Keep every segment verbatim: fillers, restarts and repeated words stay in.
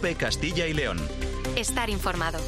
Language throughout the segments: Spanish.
COPE Castilla y León. Estar informado.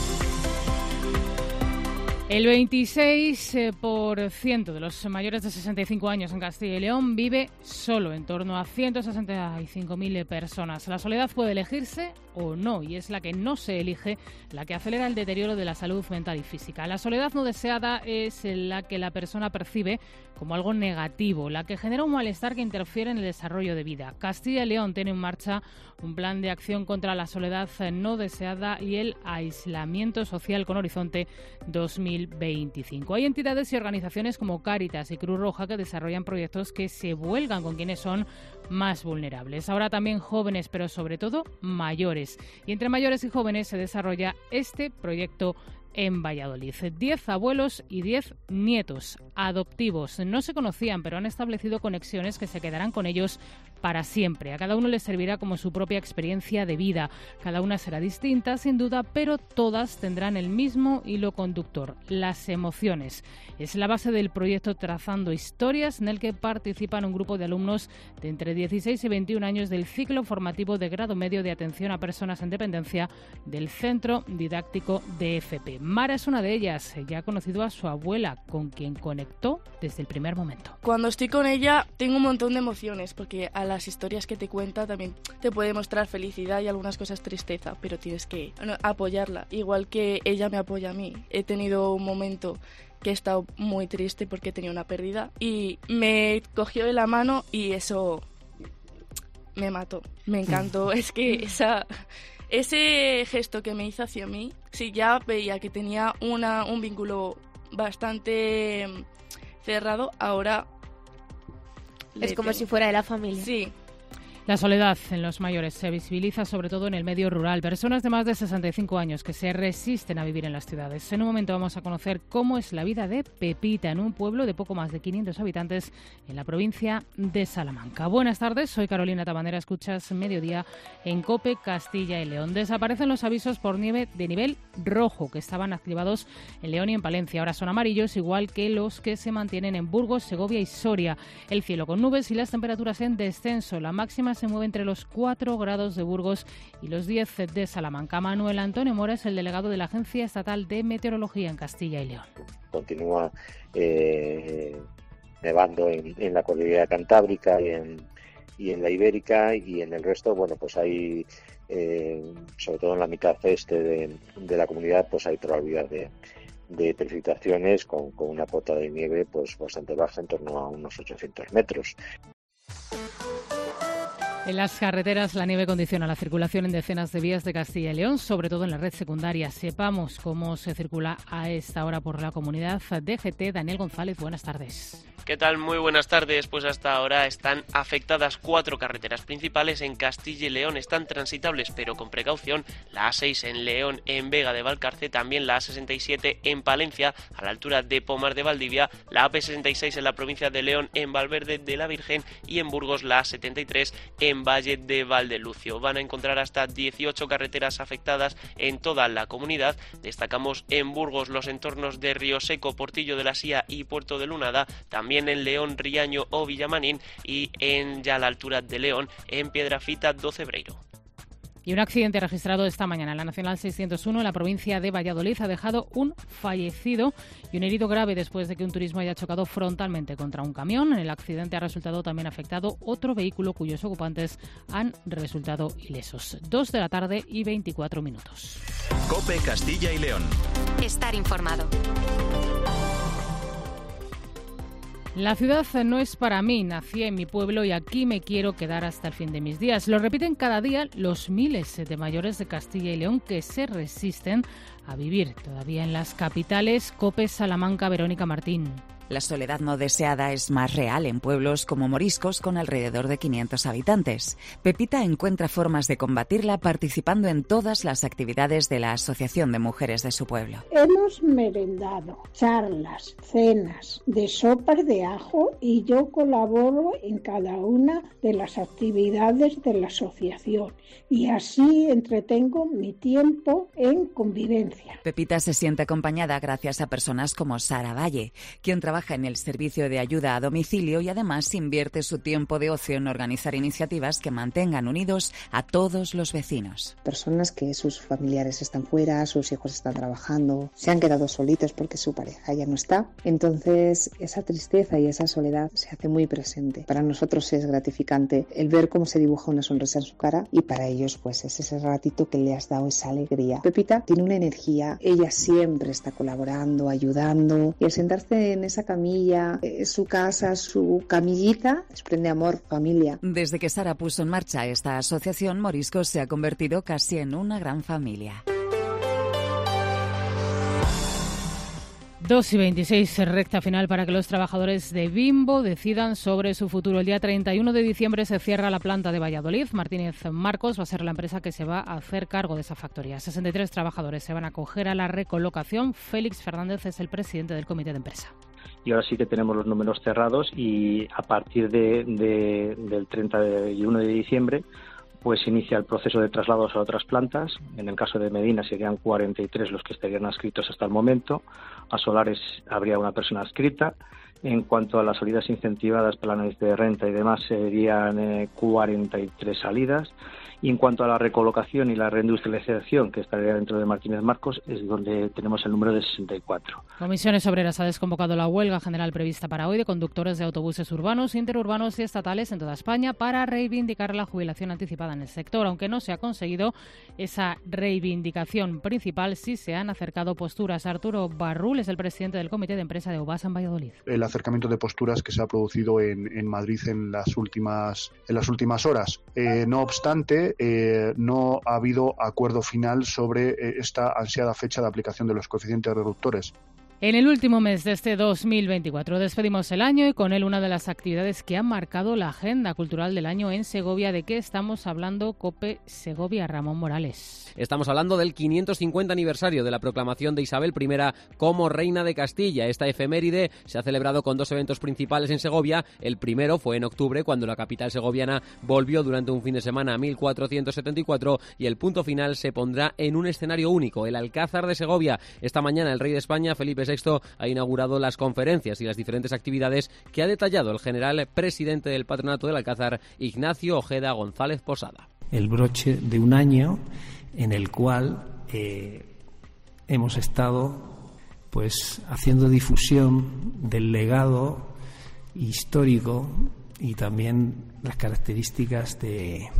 El veintiséis por ciento de los mayores de sesenta y cinco años en Castilla y León vive solo, en torno a ciento sesenta y cinco mil personas. La soledad puede elegirse o no, y es la que no se elige la que acelera el deterioro de la salud mental y física. La soledad no deseada es la que la persona percibe como algo negativo, la que genera un malestar que interfiere en el desarrollo de vida. Castilla y León tiene en marcha un plan de acción contra la soledad no deseada y el aislamiento social con horizonte dos mil veinticinco. Hay entidades y organizaciones como Cáritas y Cruz Roja que desarrollan proyectos que se vuelcan con quienes son más vulnerables. Ahora también jóvenes, pero sobre todo mayores. Y entre mayores y jóvenes se desarrolla este proyecto en Valladolid. Diez abuelos y diez nietos adoptivos. No se conocían, pero han establecido conexiones que se quedarán con ellos para siempre. A cada uno les servirá como su propia experiencia de vida. Cada una será distinta, sin duda, pero todas tendrán el mismo hilo conductor, las emociones. Es la base del proyecto Trazando Historias, en el que participan un grupo de alumnos de entre dieciséis y veintiún años del ciclo formativo de grado medio de atención a personas en dependencia del Centro Didáctico de F P. Mara es una de ellas. Ya ha conocido a su abuela, con quien conectó desde el primer momento. Cuando estoy con ella tengo un montón de emociones, porque a las historias que te cuenta también te puede mostrar felicidad y algunas cosas tristeza, pero tienes que bueno, apoyarla, igual que ella me apoya a mí. He tenido un momento que he estado muy triste porque tenía una pérdida y me cogió de la mano y eso me mató, me encantó. Es que esa... Ese gesto que me hizo hacia mí, sí, ya veía que tenía una, un vínculo bastante cerrado, ahora... Es como tengo. Si fuera de la familia. Sí. La soledad en los mayores se visibiliza sobre todo en el medio rural. Personas de más de sesenta y cinco años que se resisten a vivir en las ciudades. En un momento vamos a conocer cómo es la vida de Pepita en un pueblo de poco más de quinientos habitantes en la provincia de Salamanca. Buenas tardes, soy Carolina Tabanera, escuchas Mediodía en COPE Castilla y León. Desaparecen los avisos por nieve de nivel rojo que estaban activados en León y en Palencia. Ahora son amarillos, igual que los que se mantienen en Burgos, Segovia y Soria. El cielo con nubes y las temperaturas en descenso. La máxima se mueve entre los cuatro grados de Burgos y los diez de Salamanca. Manuel Antonio Mora es el delegado de la Agencia Estatal de Meteorología en Castilla y León. Continúa eh, nevando en, en la cordillera cantábrica y en, y en la ibérica, y en el resto, bueno, pues hay, eh, sobre todo en la mitad este de, de la comunidad, pues hay probabilidad de, de precipitaciones con, con una cota de nieve pues bastante baja, en torno a unos ochocientos metros. En las carreteras la nieve condiciona la circulación en decenas de vías de Castilla y León, sobre todo en la red secundaria. Sepamos cómo se circula a esta hora por la comunidad. D G T, Daniel González, buenas tardes. ¿Qué tal? Muy buenas tardes. Pues hasta ahora están afectadas cuatro carreteras principales en Castilla y León. Están transitables, pero con precaución. La A seis en León, en Vega de Valcarce, también la A sesenta y siete en Palencia, a la altura de Pomar de Valdivia, la A P sesenta y seis en la provincia de León, en Valverde de la Virgen, y en Burgos la A setenta y tres en Valle de Valdelucio. Van a encontrar hasta dieciocho carreteras afectadas en toda la comunidad. Destacamos en Burgos los entornos de Río Seco, Portillo de la Sía y Puerto de Lunada, también en León, Riaño o Villamanín, y en ya a la altura de León, en Piedrafita do Cebreiro. Y un accidente registrado esta mañana en la Nacional seiscientos uno en la provincia de Valladolid ha dejado un fallecido y un herido grave después de que un turismo haya chocado frontalmente contra un camión. En el accidente ha resultado también afectado otro vehículo cuyos ocupantes han resultado ilesos. Dos de la tarde y veinticuatro minutos. COPE Castilla y León. Estar informado. La ciudad no es para mí, nací en mi pueblo y aquí me quiero quedar hasta el fin de mis días. Lo repiten cada día los miles de mayores de Castilla y León que se resisten a vivir todavía en las capitales. COPE Salamanca, Verónica Martín. La soledad no deseada es más real en pueblos como Moriscos, con alrededor de quinientos habitantes. Pepita encuentra formas de combatirla participando en todas las actividades de la Asociación de Mujeres de su pueblo. Hemos merendado, charlas, cenas, de sopas de ajo, y yo colaboro en cada una de las actividades de la asociación y así entretengo mi tiempo en convivencia. Pepita se siente acompañada gracias a personas como Sara Valle, quien trabaja trabaja en el servicio de ayuda a domicilio y además invierte su tiempo de ocio en organizar iniciativas que mantengan unidos a todos los vecinos. Personas que sus familiares están fuera, sus hijos están trabajando, se han quedado solitos porque su pareja ya no está. Entonces esa tristeza y esa soledad se hace muy presente. Para nosotros es gratificante el ver cómo se dibuja una sonrisa en su cara y para ellos pues es ese ratito que le has dado esa alegría. Pepita tiene una energía, ella siempre está colaborando, ayudando y al sentarse en esa camilla, es su casa, su camillita, desprende amor, familia. Desde que Sara puso en marcha esta asociación, Moriscos se ha convertido casi en una gran familia. dos y veintiséis, recta final para que los trabajadores de Bimbo decidan sobre su futuro. El día treinta y uno de diciembre se cierra la planta de Valladolid. Martínez Marcos va a ser la empresa que se va a hacer cargo de esa factoría. sesenta y tres trabajadores se van a acoger a la recolocación. Félix Fernández es el presidente del comité de empresa. Y ahora sí que tenemos los números cerrados y a partir de, de, del treinta y uno de diciembre pues inicia el proceso de traslados a otras plantas. En el caso de Medina serían cuarenta y tres los que estarían adscritos hasta el momento. A Solares habría una persona adscrita. En cuanto a las salidas incentivadas, planes de renta y demás, serían eh, cuarenta y tres salidas. Y en cuanto a la recolocación y la reindustrialización, que estaría dentro de Martínez Marcos, es donde tenemos el número de sesenta y cuatro. Comisiones Obreras ha desconvocado la huelga general prevista para hoy de conductores de autobuses urbanos, interurbanos y estatales en toda España para reivindicar la jubilación anticipada en el sector. Aunque no se ha conseguido esa reivindicación principal, sí se han acercado posturas. Arturo Barrul es el presidente del comité de empresa de Ubasa en Valladolid. El acercamiento de posturas que se ha producido en, en Madrid en las últimas, en las últimas horas. Eh, no obstante, Eh, no ha habido acuerdo final sobre eh, esta ansiada fecha de aplicación de los coeficientes reductores. En el último mes de este dos mil veinticuatro despedimos el año y con él una de las actividades que han marcado la agenda cultural del año en Segovia. ¿De qué estamos hablando? COPE Segovia, Ramón Morales. Estamos hablando del quinientos cincuenta aniversario de la proclamación de Isabel I como reina de Castilla. Esta efeméride se ha celebrado con dos eventos principales en Segovia. El primero fue en octubre, cuando la capital segoviana volvió durante un fin de semana a mil cuatrocientos setenta y cuatro, y el punto final se pondrá en un escenario único, el Alcázar de Segovia. Esta mañana el rey de España, Felipe sexto, ha inaugurado las conferencias y las diferentes actividades que ha detallado el general presidente del Patronato del Alcázar, Ignacio Ojeda González Posada. El broche de un año en el cual eh, hemos estado pues haciendo difusión del legado histórico y también las características de,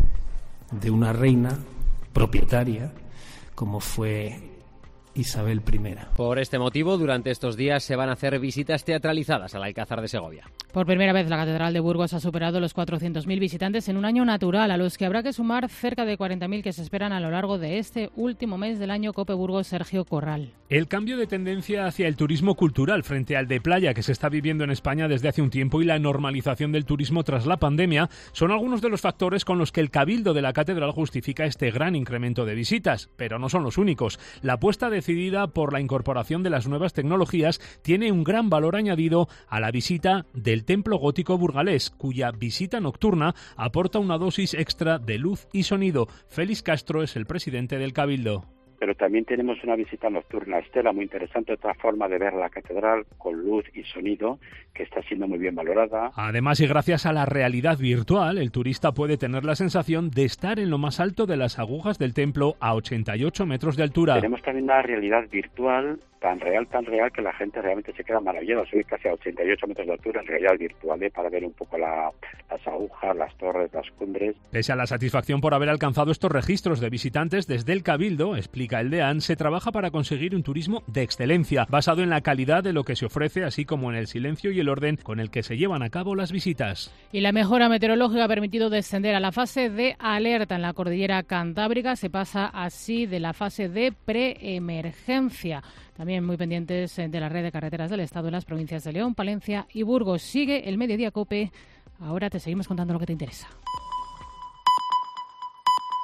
de una reina propietaria como fue Isabel I. Por este motivo, durante estos días se van a hacer visitas teatralizadas al Alcázar de Segovia. Por primera vez, la Catedral de Burgos ha superado los cuatrocientos mil visitantes en un año natural, a los que habrá que sumar cerca de cuarenta mil que se esperan a lo largo de este último mes del año. COPE Burgos, Sergio Corral. El cambio de tendencia hacia el turismo cultural frente al de playa que se está viviendo en España desde hace un tiempo y la normalización del turismo tras la pandemia son algunos de los factores con los que el Cabildo de la Catedral justifica este gran incremento de visitas, pero no son los únicos. La apuesta decidida por la incorporación de las nuevas tecnologías tiene un gran valor añadido a la visita del Templo Gótico Burgalés, cuya visita nocturna aporta una dosis extra de luz y sonido. Félix Castro es el presidente del Cabildo. Pero también tenemos una visita nocturna, Estela, muy interesante, otra forma de ver la catedral con luz y sonido que está siendo muy bien valorada. Además, y gracias a la realidad virtual, el turista puede tener la sensación de estar en lo más alto de las agujas del templo a ochenta y ocho metros de altura. Tenemos también una realidad virtual tan real, tan real, que la gente realmente se queda maravillada. Subir casi a ochenta y ocho metros de altura en realidad virtual, ¿eh? Para ver un poco la, las agujas, las torres, las cumbres. Pese a la satisfacción por haber alcanzado estos registros de visitantes, desde el Cabildo, explica el DEAN, se trabaja para conseguir un turismo de excelencia, basado en la calidad de lo que se ofrece, así como en el silencio y el orden con el que se llevan a cabo las visitas. Y la mejora meteorológica ha permitido descender a la fase de alerta en la cordillera Cantábrica. Se pasa así de la fase de preemergencia. También muy pendientes de la red de carreteras del Estado en las provincias de León, Palencia y Burgos. Sigue el Mediodía COPE. Ahora te seguimos contando lo que te interesa.